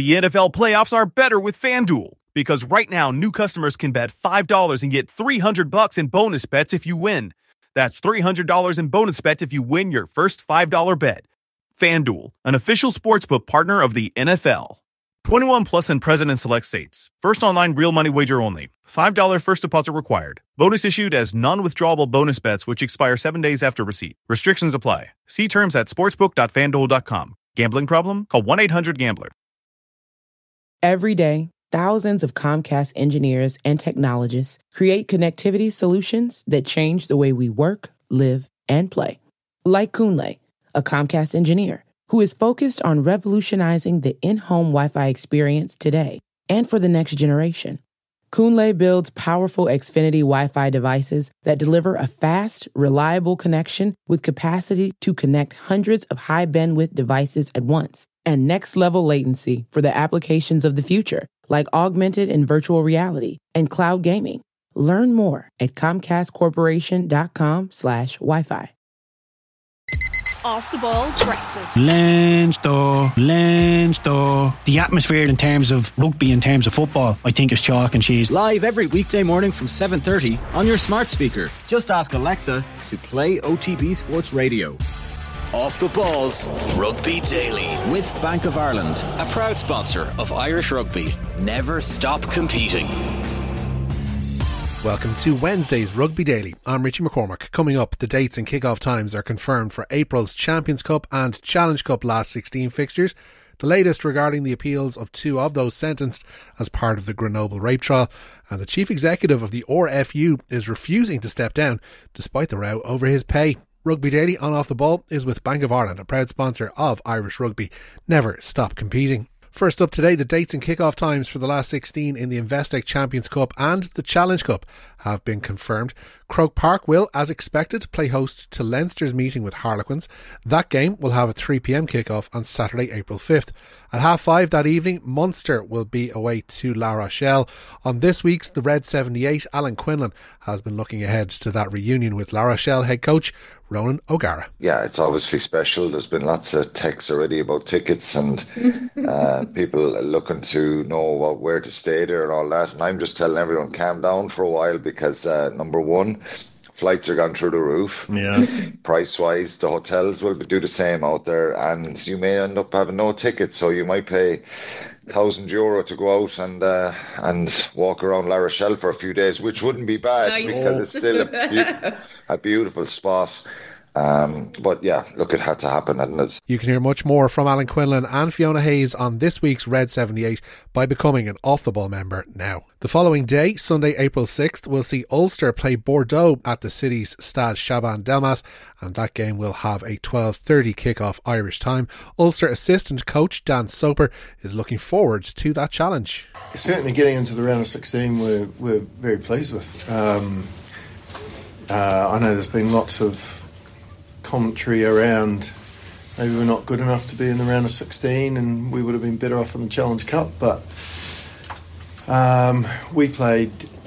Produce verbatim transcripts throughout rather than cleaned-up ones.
The N F L playoffs are better with FanDuel, because right now new customers can bet five dollars and get three hundred bucks in bonus bets if you win. That's three hundred dollars in bonus bets if you win your first five dollars bet. FanDuel, an official sportsbook partner of the N F L. twenty-one plus in present and select states. First online real money wager only. five dollars first deposit required. Bonus issued as non-withdrawable bonus bets which expire seven days after receipt. Restrictions apply. See terms at sportsbook dot fan duel dot com. Gambling problem? Call one eight hundred gambler. Every day, thousands of Comcast engineers and technologists create connectivity solutions that change the way we work, live, and play. Like Kunle, a Comcast engineer who is focused on revolutionizing the in-home Wi-Fi experience today and for the next generation. Kunle builds powerful Xfinity Wi-Fi devices that deliver a fast, reliable connection with capacity to connect hundreds of high-bandwidth devices at once and next-level latency for the applications of the future, like augmented and virtual reality and cloud gaming. Learn more at comcast corporation dot com slash Wi-Fi. Off the ball breakfast. Leinster, Leinster. The atmosphere in terms of rugby, in terms of football, I think is chalk and cheese. Live every weekday morning from seven thirty on your smart speaker. Just ask Alexa to play O T B Sports Radio. Off the Balls Rugby Daily with Bank of Ireland, a proud sponsor of Irish Rugby. Never stop competing. Welcome to Wednesday's Rugby Daily. I'm Richie McCormack. Coming up, the dates and kick-off times are confirmed for April's Champions Cup and Challenge Cup last sixteen fixtures. The latest regarding the appeals of two of those sentenced as part of the Grenoble rape trial. And the chief executive of the R F U is refusing to step down despite the row over his pay. Rugby Daily on Off the Ball is with Bank of Ireland, a proud sponsor of Irish Rugby. Never stop competing. First up today, the dates and kick-off times for the last sixteen in the Investec Champions Cup and the Challenge Cup have been confirmed. Croke Park will, as expected, play host to Leinster's meeting with Harlequins. That game will have a three p.m. kick-off on Saturday, April fifth. At half five that evening, Munster will be away to La Rochelle. On this week's The Red seventy-eight, Alan Quinlan has been looking ahead to that reunion with La Rochelle head coach Ronan O'Gara. Yeah, it's obviously special. There's been lots of texts already about tickets and uh, people looking to know what, where to stay there and all that. And I'm just telling everyone, calm down for a while because uh, number one, flights are gone through the roof. Yeah. Price-wise, the hotels will do the same out there, and you may end up having no tickets, so you might pay thousand euro to go out and uh, and walk around La Rochelle for a few days, which wouldn't be bad Nice. because it's still a, be- a beautiful spot. Um, but yeah, look, it had to happen, hadn't it? You can hear much more from Alan Quinlan and Fiona Hayes on this week's Red seventy-eight by becoming an Off the Ball member now. The following day, Sunday, April sixth, we'll see Ulster play Bordeaux at the city's Stade Chaban Delmas, and that game will have a twelve thirty kick-off Irish time. Ulster assistant coach Dan Soper is looking forward to that challenge. Certainly getting into the round of sixteen we're, we're very pleased with. Um, uh, I know there's been lots of commentary around maybe we're not good enough to be in the round of sixteen and we would have been better off in the Challenge Cup, but um, we played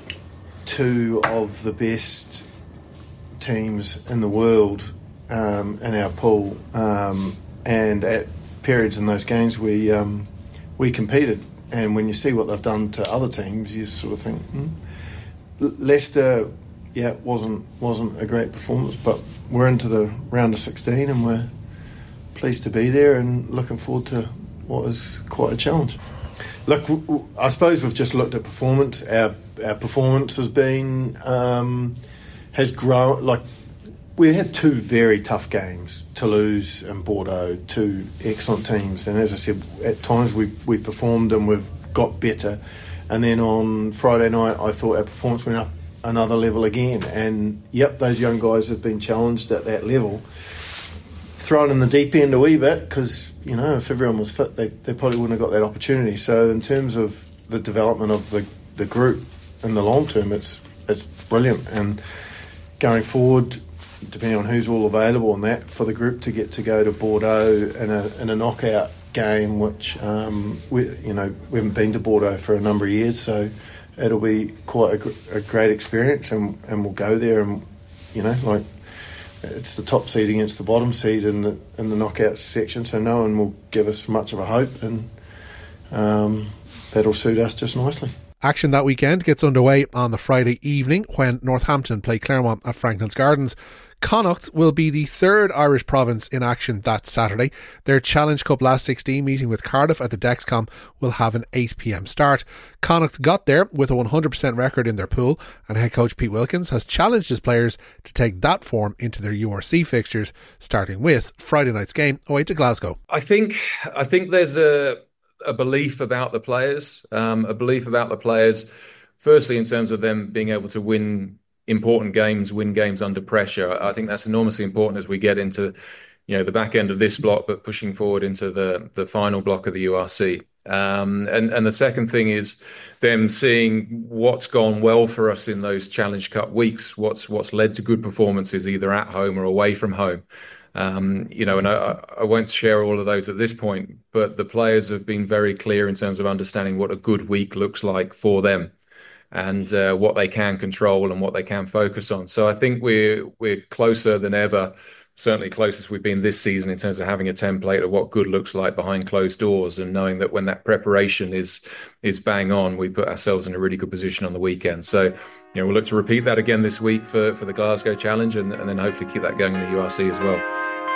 two of the best teams in the world um, in our pool, um, and at periods in those games we um, we competed, and when you see what they've done to other teams you sort of think hmm. Leicester yeah wasn't wasn't a great performance, but we're into the round of sixteen and we're pleased to be there and looking forward to what is quite a challenge. Look, I suppose we've just looked at performance. Our our performance has been um, has grown. Like, we had two very tough games, Toulouse and Bordeaux, two excellent teams. And as I said, at times we we performed and we've got better. And then on Friday night, I thought our performance went up another level again. And yep, those young guys have been challenged at that level, thrown in the deep end a wee bit because, you know, if everyone was fit, they, they probably wouldn't have got that opportunity. So in terms of the development of the, the group in the long term, it's it's brilliant. And going forward, depending on who's all available and that, for the group to get to go to Bordeaux in a in a knockout game, which um, we you know we haven't been to Bordeaux for a number of years, so it'll be quite a, a great experience, and, and we'll go there and, you know, like, it's the top seed against the bottom seed in the in the knockout section, so no one will give us much of a hope, and um, that'll suit us just nicely. Action that weekend gets underway on the Friday evening when Northampton play Claremont at Franklin's Gardens. Connacht will be the third Irish province in action that Saturday. Their Challenge Cup last sixteen meeting with Cardiff at the Dexcom will have an eight p.m. start. Connacht got there with a one hundred percent record in their pool, and head coach Pete Wilkins has challenged his players to take that form into their U R C fixtures, starting with Friday night's game away to Glasgow. I think I think there's a a belief about the players, um, a belief about the players, firstly in terms of them being able to win important games, win games under pressure. I think that's enormously important as we get into, you know, the back end of this block, but pushing forward into the the final block of the U R C. Um, and and the second thing is them seeing what's gone well for us in those Challenge Cup weeks, what's what's led to good performances either at home or away from home. Um, you know, and I, I won't share all of those at this point, but the players have been very clear in terms of understanding what a good week looks like for them, and uh, what they can control and what they can focus on. So I think we're we're closer than ever, certainly closest we've been this season in terms of having a template of what good looks like behind closed doors, and knowing that when that preparation is is bang on, we put ourselves in a really good position on the weekend. So, you know, we'll look to repeat that again this week for, for the Glasgow Challenge, and, and then hopefully keep that going in the U R C as well.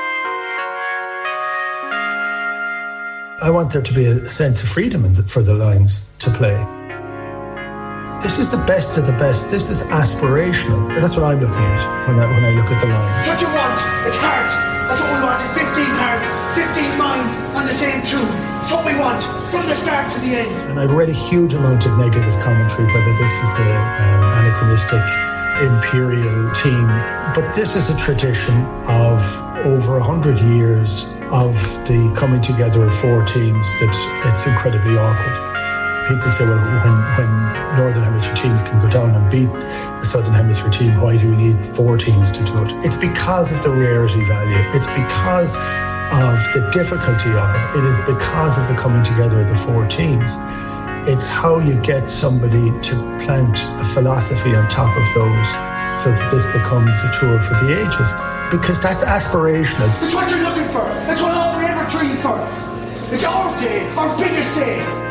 I want there to be a sense of freedom for the Lions to play. This is the best of the best. This is aspirational. That's what I'm looking at when I, when I look at the Lions. What you want? It's heart. That's what we want. It's fifteen hearts, fifteen minds on the same tune. It's what we want from the start to the end. And I've read a huge amount of negative commentary, whether this is a um, anachronistic imperial team, but this is a tradition of over a hundred years of the coming together of four teams that it's incredibly awkward. People say, well, when, when Northern Hemisphere teams can go down and beat the Southern Hemisphere team, why do we need four teams to do it? It's because of the rarity value. It's because of the difficulty of it. It is because of the coming together of the four teams. It's how you get somebody to plant a philosophy on top of those so that this becomes a tour for the ages. Because that's aspirational. It's what you're looking for. It's what all we ever dreamed for. It's our day, our biggest day.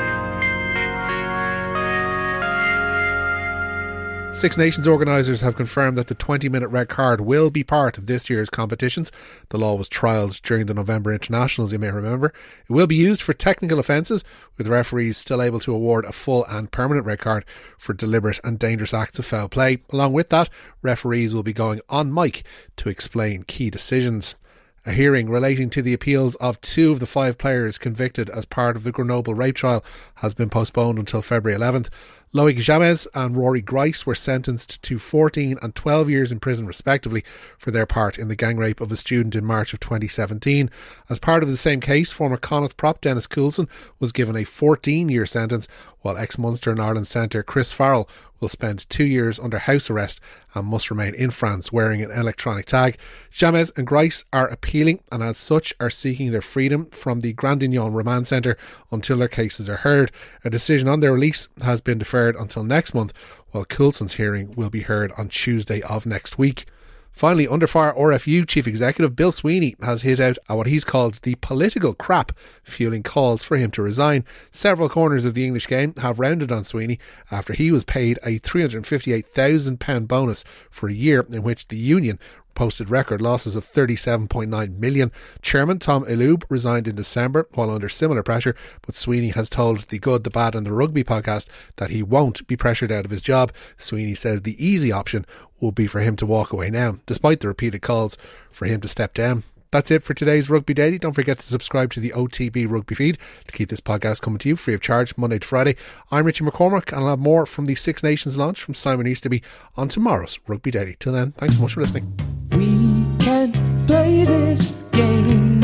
Six Nations organisers have confirmed that the twenty minute red card will be part of this year's competitions. The law was trialled during the November internationals, you may remember. It will be used for technical offences, with referees still able to award a full and permanent red card for deliberate and dangerous acts of foul play. Along with that, referees will be going on mic to explain key decisions. A hearing relating to the appeals of two of the five players convicted as part of the Grenoble rape trial has been postponed until February eleventh. Loic James and Rory Grice were sentenced to fourteen and twelve years in prison respectively for their part in the gang rape of a student in March of twenty seventeen. As part of the same case, former Connacht prop Dennis Coulson was given a fourteen year sentence, while ex-Munster and Ireland centre Chris Farrell will spend two years under house arrest and must remain in France wearing an electronic tag. James and Grice are appealing and as such are seeking their freedom from the Grandignan Remand Centre until their cases are heard. A decision on their release has been deferred until next month, while Coulson's hearing will be heard on Tuesday of next week. Finally, Under Fire R F U Chief Executive Bill Sweeney has hit out at what he's called the political crap fueling calls for him to resign. Several corners of the English game have rounded on Sweeney after he was paid a three hundred fifty-eight thousand pounds bonus for a year in which the union posted record losses of thirty-seven point nine million. Chairman Tom Ilube resigned in December while under similar pressure, but Sweeney has told The Good, The Bad and The Rugby podcast that he won't be pressured out of his job. Sweeney says the easy option will be for him to walk away now, despite the repeated calls for him to step down. That's it for today's Rugby Daily. Don't forget to subscribe to the O T B Rugby feed to keep this podcast coming to you free of charge Monday to Friday. I'm Richie McCormack and I'll have more from the Six Nations launch from Simon Easterby on tomorrow's Rugby Daily. Till then, thanks so much for listening. We can't play this game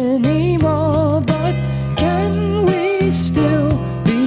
anymore, but can we still be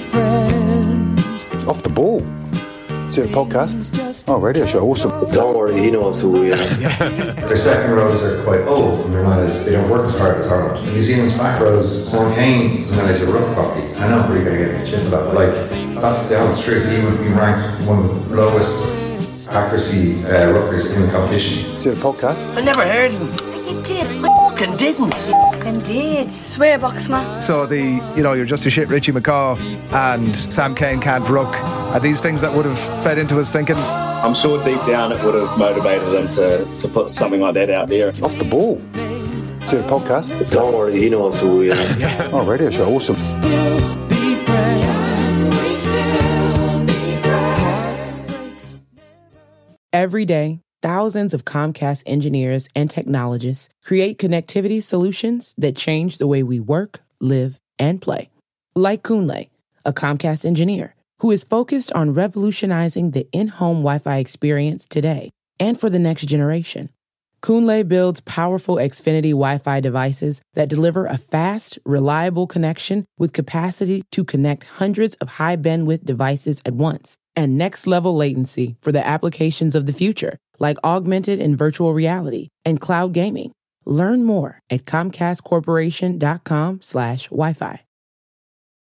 friends? Off the ball. Is it a podcast? Oh, radio show. Awesome. Don't worry, he knows who we are. Their second rows are quite old and they're not as, they don't work as hard as Ireland. New Zealand's back rows, Sam Kane doesn't manage to ruck properly. I know we're going to get shit for that, but like, that's the honest truth. He would be ranked one of the lowest accuracy uh, ruckers in the competition. Is it a podcast? I never heard of him. You did. I fucking didn't. Indeed. Swear box, man. So the, you know, you're just a shit Richie McCaw and Sam Cane can't ruck. Are these things that would have fed into his thinking? I'm sure deep down it would have motivated him to, to put something like that out there. Off the ball. To the podcast. Don't worry, he knows who we are. Yeah. Oh, radio show, awesome. Still be friends. We still be friends. Every day, thousands of Comcast engineers and technologists create connectivity solutions that change the way we work, live, and play. Like Kunle, a Comcast engineer who is focused on revolutionizing the in-home Wi-Fi experience today and for the next generation. Kunle builds powerful Xfinity Wi-Fi devices that deliver a fast, reliable connection with capacity to connect hundreds of high-bandwidth devices at once and next-level latency for the applications of the future, like augmented and virtual reality and cloud gaming. Learn more at comcast corporation dot com slash Wi-Fi.